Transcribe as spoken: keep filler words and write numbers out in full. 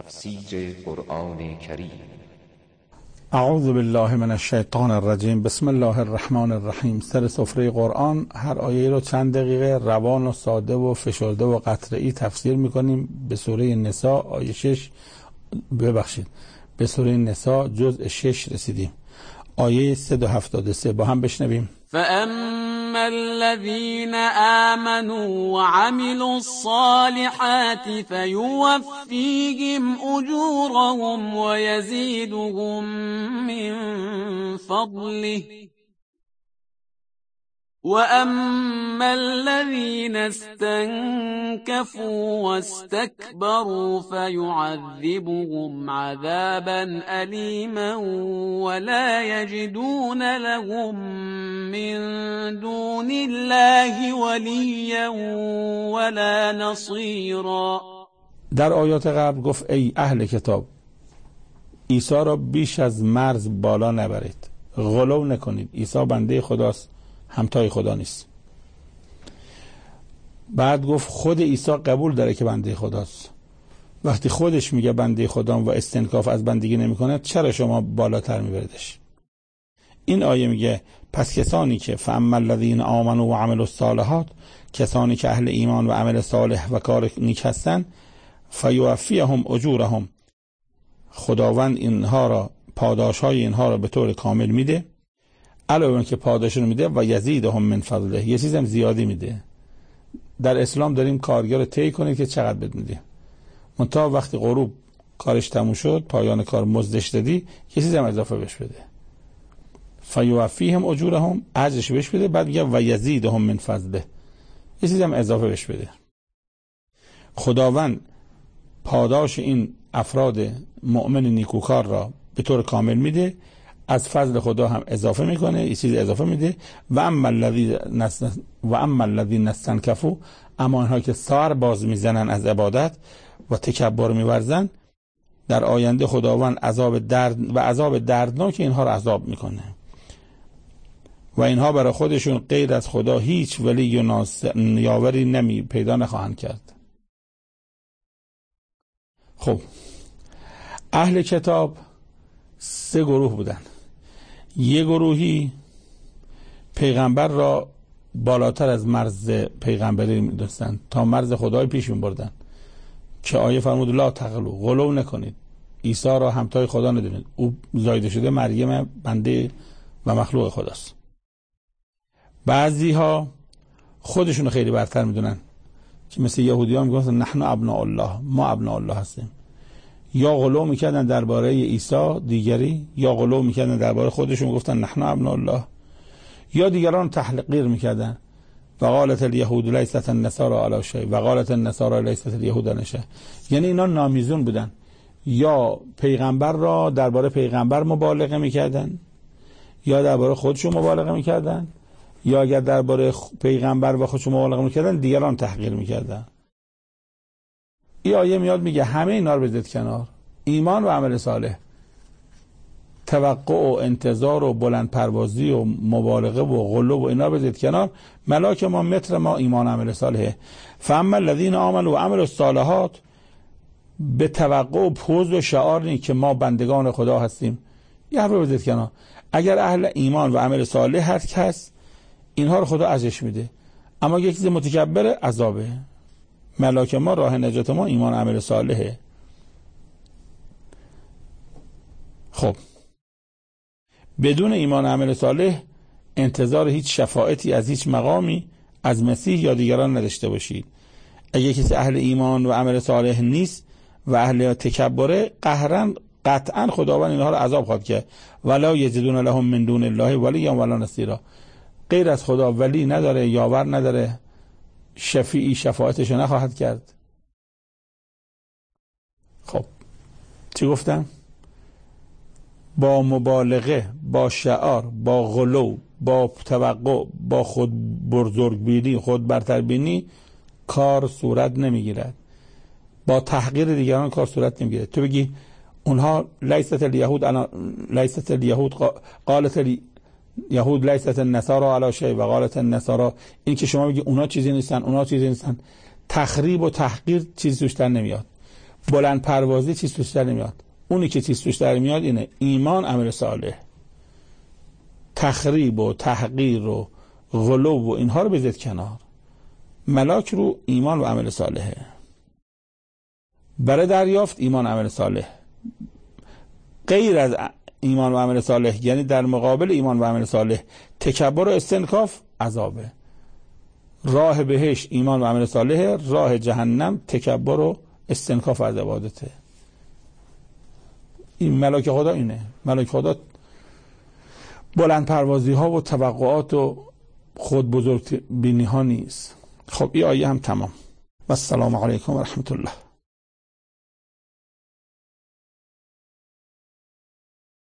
تفسیر قرآن کریم. اعوذ بالله من الشیطان الرجیم. بسم الله الرحمن الرحیم. سر سفره قرآن هر آیه رو چند دقیقه روان و ساده و فشرده و قطعی تفسیر میکنیم. به سوره نساء آیه شش ببخشید به سوره نساء جزء شش رسیدیم. آیه صد و هفتاد و سه با هم بشنویم. فَأَمَّا الَّذِينَ آمَنُوا وَعَمِلُوا الصَّالِحَاتِ فَيُوَفِّيهِمْ أُجُورَهُمْ وَيَزِيدُهُم مِّن فَضْلِهِ وَأَمَّا الَّذِينَ اسْتَنكَفُوا وَاسْتَكْبَرُوا فَيُعَذِّبُهُمْ عَذَابًا أَلِيمًا وَلَا يَجِدُونَ لَهُم مِّن دُونِ اللَّهِ وَلِيًّا وَلَا نَصِيرًا. در آیات قبل گفت ای اهل کتاب، عیسی را بیش از مرز بالا نبرید، غلو نکنید. عیسی بنده خداست، همتای خدا نیست. بعد گفت خود عیسی قبول داره که بنده خداست. وقتی خودش میگه بنده خدام و استنکاف از بندگی نمیکنه، چرا شما بالاتر میبردش؟ این آیه میگه پس کسانی که فاما الذین آمنوا و عملوا الصالحات، کسانی که اهل ایمان و عمل صالح و کار نیک هستن، فیوفیهم اجورهم، خداوند اینها را پاداش های اینها را به طور کامل میده. علاوه بر که پاداش رو میده و یزیدهم من فضله، یه چیزم زیادی میده. در اسلام داریم کارگر رو طی کنید که چقدر بد میده، منتها وقتی غروب کارش تموم شد، پایان کار مزدش دادی، یه چیزم اضافه بهش بده. فیوفیهم اجورهم، اجرش بهش بده. بعد میگه و یزیدهم من فضله، یه چیزم اضافه بهش بده. خداوند پاداش این افراد مؤمن نیکوکار را به طور کامل میده، از فضل خدا هم اضافه میکنه، یه چیز اضافه میده. و اما الذین و اما الذین استنکفوا، اما اینها که سر باز میزنن از عبادت و تکبر میورزن، در آینده خداوند عذاب درد و عذاب دردناک اینها را عذاب میکنه و اینها برای خودشون غیر از خدا هیچ ولی و یاوری نمی پیدا نخواهند کرد. خب اهل کتاب سه گروه بودن. یه گروهی پیغمبر را بالاتر از مرز پیغمبری می‌دونستن، تا مرز خدای پیش می‌بردن که آیه فرمود لا تغلو، غلو نکنید، عیسی را همتای خدا ندونید، او زایده شده مریم بنده و مخلوق خداست. بعضی ها خودشون خیلی برتر میدونن که مثل یهودیان میگن نحن ابناء الله، ما ابناء الله هستیم. یا غلو میکردن درباره عیسی دیگری، یا غلو میکردن درباره خودشون، گفتن نحن ابناء الله. یا دیگران تحقیر میکردن و قالت الیهود لیست النصارى علی شیء و قالت النصارى لیست الیهود علی شیء. یعنی اینا نامیزون بودن، یا پیغمبر را درباره پیغمبر مبالغه میکردن، یا درباره خودشون مبالغه میکردن، یا اگر درباره پیغمبر و خودشون مبالغه میکردن دیگران تحقیر میکردن. این آیه میاد میگه همه اینا رو بذارید کنار، ایمان و عمل صالح، توقع و انتظار و بلند پروازی و مبالغه و غلو و اینا بذارید کنار. ملاک ما متر ما ایمان و عمل صالحه. فاما الذین آمنوا و عملوا الصالحات، به توقع و پوز و شعار نی که ما بندگان خدا هستیم، یه حرف بذارید کنار. اگر اهل ایمان و عمل صالح هست کس، اینها رو خدا ازش میده، اما یک چیز متکبر عذابه. ملاک ما، راه نجات ما ایمان عمل صالحه. خب بدون ایمان عمل صالح انتظار هیچ شفاعتی از هیچ مقامی از مسیح یا دیگران نداشته باشید. اگه کسی اهل ایمان و عمل صالح نیست و اهل تکبره، قهرن قطعا خداوند اینها رو عذاب خواهد کرد. ولا یجدون لهم من دون الله ولیا ولا نصیرا، غیر از خدا ولی نداره، یاور نداره، شفیعی شفاعتش نخواهد کرد. خب چی گفتم؟ با مبالغه، با شعار، با غلو، با توقع، با خود بزرگبینی، خود برتربینی کار صورت نمیگیرد. با تحقیر دیگران کار صورت نمیگیرد. تو بگی اونها لیست الیهود انا لیست الیهود قالت یهود لیست النصارى علی شیء و قالت النصارى، این که شما میگی اونا چیزی نیستن، اونا چیزی نیستن، تخریب و تحقیر چیزی توش در نمیاد. بلند پروازی چیز توش در نمیاد. اونی که چیز توش در میاد اینه ایمان، عمل صالح. تخریب و تحقیر و غلو و اینها رو بذارید کنار. ملاک رو ایمان و عمل صالحه. برای دریافت ایمان و عمل صالح. غیر از ایمان و عمل صالح، یعنی در مقابل ایمان و عمل صالح تکبر و استنکاف، عذابه. راه بهشت ایمان و عمل صالح، راه جهنم تکبر و استنکاف از عبادته. این ملاک خدا اینه. ملاک خدا بلند پروازی ها و توقعات و خود بزرگ بینی ها نیست. خب این آیه هم تمام. و السلام علیکم و رحمت الله.